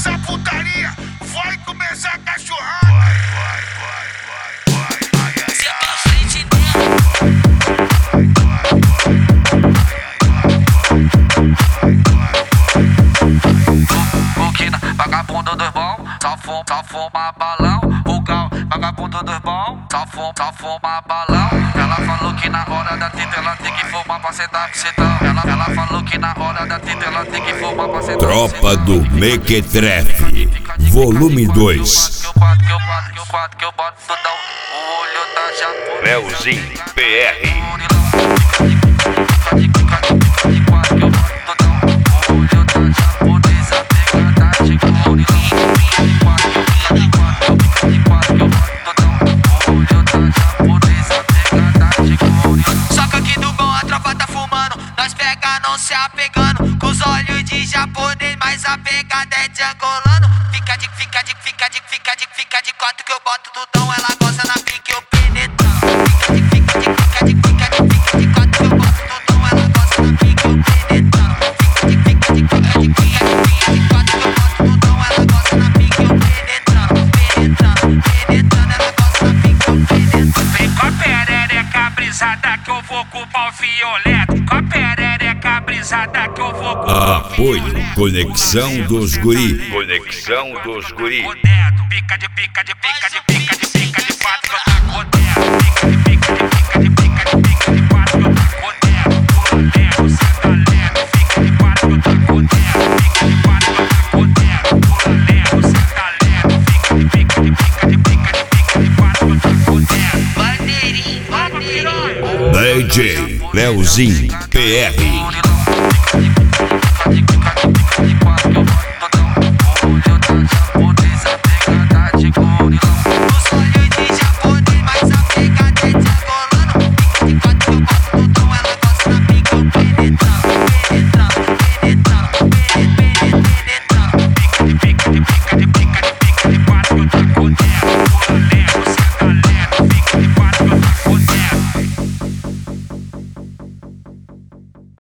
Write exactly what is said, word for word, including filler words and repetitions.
começar a putaria, vai começar a cachorrada. Vai, vai, vai, vai, vai, ai, ai, Cê ai. pra frente dela. Coquina, vagabundo dos bons, só fuma, só fuma balão. O gal, vagabundo dos bons, só fuma, só fuma balão. Ela falou que na hora da tita ela tem que fumar pra sentar bucetão. Ela, ela falou que na hora da tita ela tem que fumar pra sentar Tropa do Mequetrefe, volume dois. Que eu bato, que eu bato, que eu bato, que eu bato tudão. O olho tá já Leozinho P R. Soca aqui do bom, a tropa tá fumando. Nós pega não se apegando. Com os olhos de japonês, mas a pegada é de angolano. Fica de, fica de, fica de, fica de, fica de quatro que eu boto tudão. Ela gosta na pique, eu penetrando. Fica de, fica de, fica de, fica de, fica de quatro que eu boto tudão. Ela gosta na pique, eu penetrando. Fica de, fica de, fica de, fica de, fica de quatro que eu boto tudão. Ela gosta na pique, eu penetrando. Penetrando, penetrando, ela gosta na pique, eu penetrando. Vem com a perereca brisada que eu vou com o pau violento. Com a perereca brisada que eu vou com o pau Apoio Conexão dos Guri. Conexão dos Guri. o dedo. Pica de pica de pica de pica de pica de quatro que eu taco o dedo. Pica de pica de pica de pica de pica de quatro que eu taco o dedo. Pula lento, senta lento. Pica de quatro que eu taco o dedo. Pica de quatro que eu taco o dedo. Pula lento, senta lento. Pica de pica de pica de pica de pica de quatro que eu taco o dedo. Bandeirinha, bandeirinha. D J Leozinho P R.